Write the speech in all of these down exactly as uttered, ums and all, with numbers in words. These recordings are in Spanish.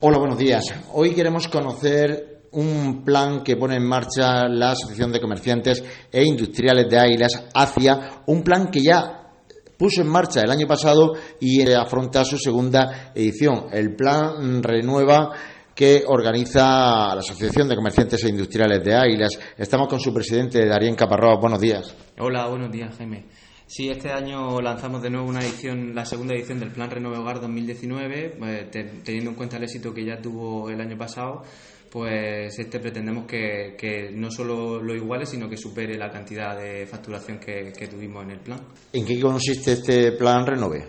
Hola, buenos días. Hoy queremos conocer un plan que pone en marcha la Asociación de Comerciantes e Industriales de Águilas, ACIA, un plan que ya puso en marcha el año pasado y afronta su segunda edición. El plan Renueva, que organiza la Asociación de Comerciantes e Industriales de Águilas. Estamos con su presidente, Darien Caparrós. Buenos días. Hola, buenos días, Jaime. Sí, este año lanzamos de nuevo una edición, la segunda edición del Plan Renueve Hogar dos mil diecinueve, eh, te, teniendo en cuenta el éxito que ya tuvo el año pasado, pues este pretendemos que, que no solo lo iguale, sino que supere la cantidad de facturación que, que tuvimos en el plan. ¿En qué consiste este Plan Renove?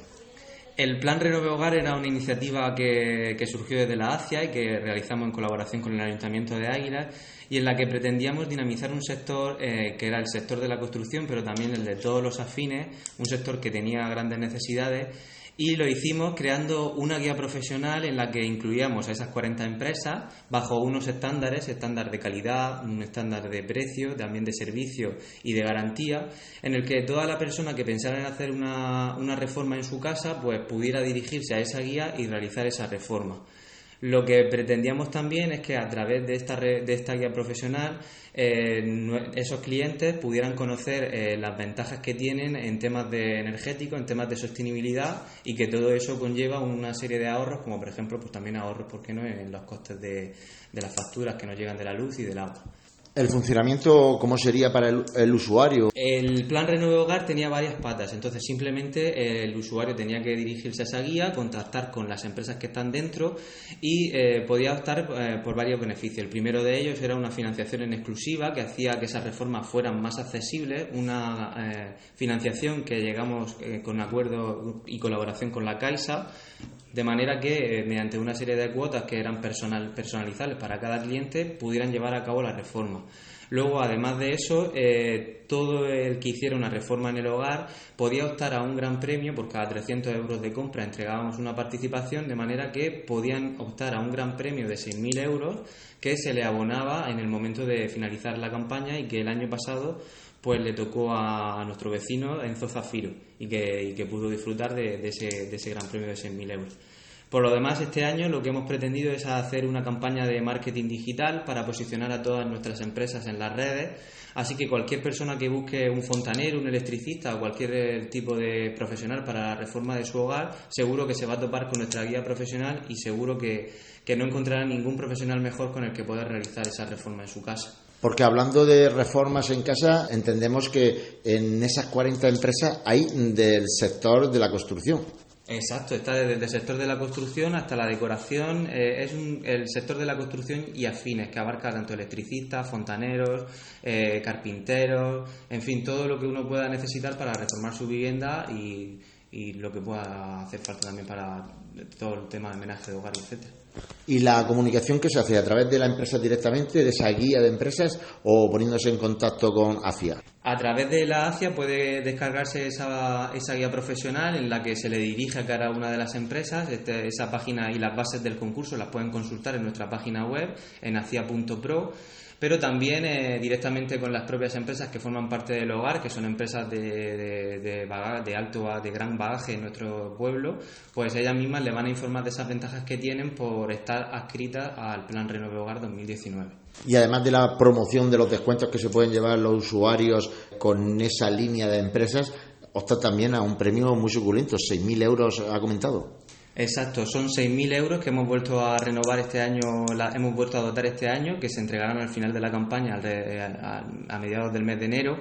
El Plan Renove Hogar era una iniciativa que, que surgió desde la ACIA y que realizamos en colaboración con el Ayuntamiento de Águilas, y en la que pretendíamos dinamizar un sector eh, que era el sector de la construcción, pero también el de todos los afines, un sector que tenía grandes necesidades, y lo hicimos creando una guía profesional en la que incluíamos a esas cuarenta empresas bajo unos estándares, estándar de calidad, un estándar de precio, también de servicio y de garantía, en el que toda la persona que pensara en hacer una, una reforma en su casa pues pudiera dirigirse a esa guía y realizar esa reforma. Lo que pretendíamos también es que a través de esta, de esta guía profesional eh, esos clientes pudieran conocer eh, las ventajas que tienen en temas de energéticos, en temas de sostenibilidad, y que todo eso conlleva una serie de ahorros, como por ejemplo pues también ahorros, ¿por qué no?, en los costes de, de las facturas que nos llegan de la luz y del agua. ¿El funcionamiento cómo sería para el, el usuario? El Plan Renueve Hogar tenía varias patas, entonces simplemente el usuario tenía que dirigirse a esa guía, contactar con las empresas que están dentro y eh, podía optar eh, por varios beneficios. El primero de ellos era una financiación en exclusiva que hacía que esas reformas fueran más accesibles, una eh, financiación que llegamos eh, con acuerdo y colaboración con la Caixa, de manera que eh, mediante una serie de cuotas que eran personal, personalizables para cada cliente pudieran llevar a cabo la reforma. Luego, además de eso, eh, todo el que hiciera una reforma en el hogar podía optar a un gran premio. Por cada trescientos euros de compra entregábamos una participación, de manera que podían optar a un gran premio de seis mil euros que se le abonaba en el momento de finalizar la campaña, y que el año pasado pues le tocó a, a nuestro vecino Enzo Zafiro, y que, y que pudo disfrutar de, de, ese, de ese gran premio de seis mil euros. Por lo demás, este año lo que hemos pretendido es hacer una campaña de marketing digital para posicionar a todas nuestras empresas en las redes, así que cualquier persona que busque un fontanero, un electricista o cualquier tipo de profesional para la reforma de su hogar, seguro que se va a topar con nuestra guía profesional, y seguro que, que no encontrará ningún profesional mejor con el que poder realizar esa reforma en su casa. Porque hablando de reformas en casa, entendemos que en esas cuarenta empresas hay del sector de la construcción. Exacto, está desde el sector de la construcción hasta la decoración. Eh, es un, el sector de la construcción y afines, que abarca tanto electricistas, fontaneros, eh, carpinteros, en fin, todo lo que uno pueda necesitar para reformar su vivienda, y, y lo que pueda hacer falta también para todo el tema de menaje de hogar, etcétera. ¿Y la comunicación que se hace a través de la empresa directamente, de esa guía de empresas, o poniéndose en contacto con ACIA? A través de la ACIA puede descargarse esa, esa guía profesional en la que se le dirige a cada una de las empresas. Este, esa página y las bases del concurso las pueden consultar en nuestra página web, en acia punto pro, pero también eh, directamente con las propias empresas que forman parte del hogar, que son empresas de, de, de, baga, de alto, de gran bagaje en nuestro pueblo, pues ellas mismas le van a informar de esas ventajas que tienen por estar adscritas al Plan Renueve Hogar dos mil diecinueve. Y además de la promoción de los descuentos que se pueden llevar los usuarios con esa línea de empresas, opta también a un premio muy suculento, seis mil euros, ha comentado. Exacto, son seis mil euros que hemos vuelto a renovar este año, la, hemos vuelto a dotar este año, que se entregarán al final de la campaña, a, a, a mediados del mes de enero.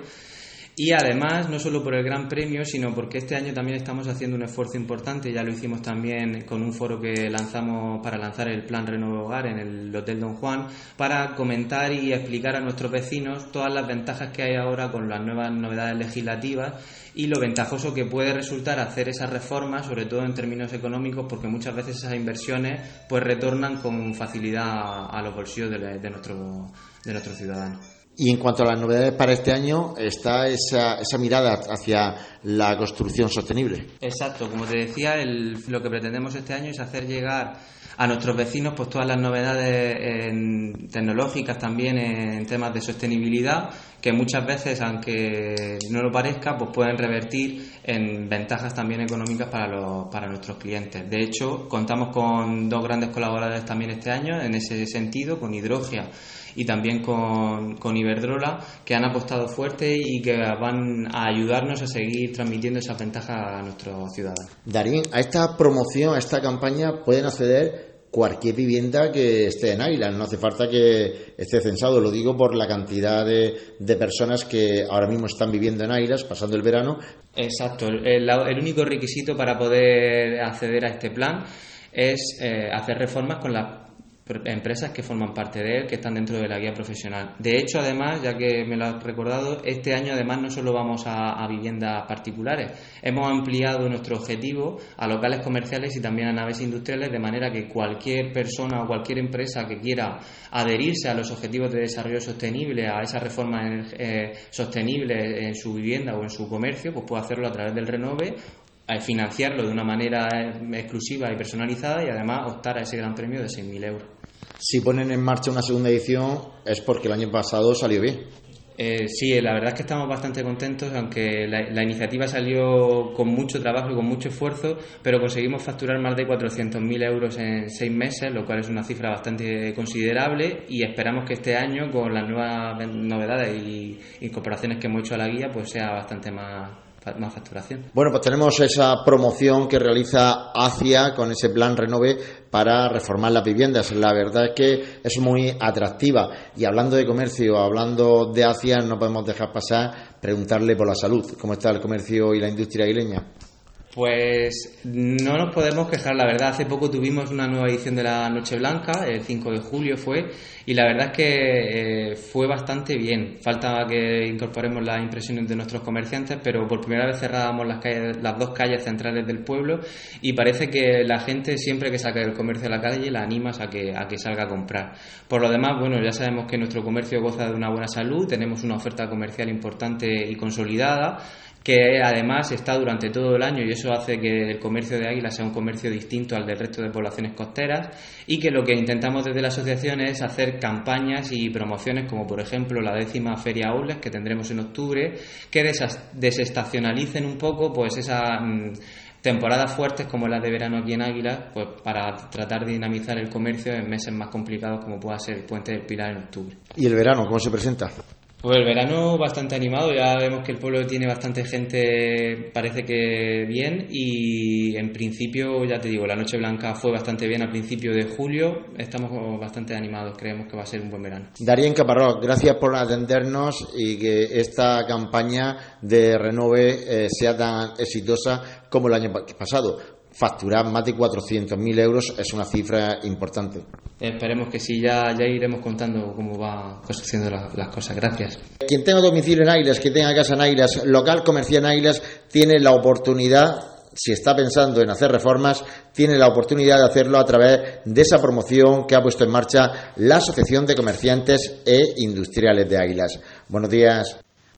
Y además, no solo por el gran premio, sino porque este año también estamos haciendo un esfuerzo importante. Ya lo hicimos también con un foro que lanzamos para lanzar el Plan Renueve Hogar en el Hotel Don Juan, para comentar y explicar a nuestros vecinos todas las ventajas que hay ahora con las nuevas novedades legislativas y lo ventajoso que puede resultar hacer esas reformas, sobre todo en términos económicos, porque muchas veces esas inversiones pues retornan con facilidad a los bolsillos de, de, nuestro, de nuestros ciudadanos. Y en cuanto a las novedades para este año, está esa, esa mirada hacia la construcción sostenible. Exacto, como te decía, el, lo que pretendemos este año es hacer llegar a nuestros vecinos pues todas las novedades en, tecnológicas también en temas de sostenibilidad, que muchas veces, aunque no lo parezca, pues pueden revertir en ventajas también económicas para los, para nuestros clientes. De hecho, contamos con dos grandes colaboradores también este año en ese sentido, con Hidrogia y también con, con Iberdrola, que han apostado fuerte y que van a ayudarnos a seguir transmitiendo esas ventajas a nuestros ciudadanos. Darín, a esta promoción, a esta campaña pueden acceder cualquier vivienda que esté en Águilas, no hace falta que esté censado, lo digo por la cantidad de, de personas que ahora mismo están viviendo en Águilas, pasando el verano. Exacto, el, el único requisito para poder acceder a este plan es eh, hacer reformas con las empresas que forman parte de él, que están dentro de la guía profesional. De hecho, además, ya que me lo has recordado, este año además no solo vamos a, a viviendas particulares, hemos ampliado nuestro objetivo a locales comerciales y también a naves industriales, de manera que cualquier persona o cualquier empresa que quiera adherirse a los objetivos de desarrollo sostenible, a esa reforma eh, sostenible en su vivienda o en su comercio, pues puede hacerlo a través del Renove, financiarlo de una manera exclusiva y personalizada y además optar a ese gran premio de seis mil euros. Si ponen en marcha una segunda edición es porque el año pasado salió bien. Eh, sí, la verdad es que estamos bastante contentos, aunque la, la iniciativa salió con mucho trabajo y con mucho esfuerzo, pero conseguimos facturar más de cuatrocientos mil euros en seis meses, lo cual es una cifra bastante considerable, y esperamos que este año, con las nuevas novedades y incorporaciones que hemos hecho a la guía, pues sea bastante más más facturación. Bueno, pues tenemos esa promoción que realiza ACIA con ese plan Renove para reformar las viviendas. La verdad es que es muy atractiva, y hablando de comercio, hablando de ACIA, no podemos dejar pasar preguntarle por la salud. ¿Cómo está el comercio y la industria aguileña? Pues no nos podemos quejar, la verdad. Hace poco tuvimos una nueva edición de la Noche Blanca, el cinco de julio fue, y la verdad es que eh, fue bastante bien. Falta que incorporemos las impresiones de nuestros comerciantes, pero por primera vez cerrábamos las, calles, las dos calles centrales del pueblo, y parece que la gente, siempre que saca el comercio a la calle, la animas a que, a que salga a comprar. Por lo demás, bueno, ya sabemos que nuestro comercio goza de una buena salud, tenemos una oferta comercial importante y consolidada, que además está durante todo el año, y eso hace que el comercio de Águilas sea un comercio distinto al del resto de poblaciones costeras, y que lo que intentamos desde la asociación es hacer campañas y promociones, como por ejemplo la décima Feria Outlets que tendremos en octubre, que desas- desestacionalicen un poco pues esa mmm, temporadas fuertes como las de verano aquí en Águilas, pues para tratar de dinamizar el comercio en meses más complicados como pueda ser el Puente del Pilar en octubre. ¿Y el verano cómo se presenta? Pues el verano bastante animado, ya vemos que el pueblo tiene bastante gente, parece que bien, y en principio, ya te digo, la Noche Blanca fue bastante bien a principio de julio, estamos bastante animados, creemos que va a ser un buen verano. Darín Caparrós, gracias por atendernos y que esta campaña de Renove eh, sea tan exitosa como el año pasado. Facturar más de cuatrocientos mil euros es una cifra importante. Esperemos que sí, ya, ya iremos contando cómo va sucediendo la, las cosas. Gracias. Quien tenga domicilio en Águilas, quien tenga casa en Águilas, local comercial en Águilas, tiene la oportunidad, si está pensando en hacer reformas, tiene la oportunidad de hacerlo a través de esa promoción que ha puesto en marcha la Asociación de Comerciantes e Industriales de Águilas. Buenos días.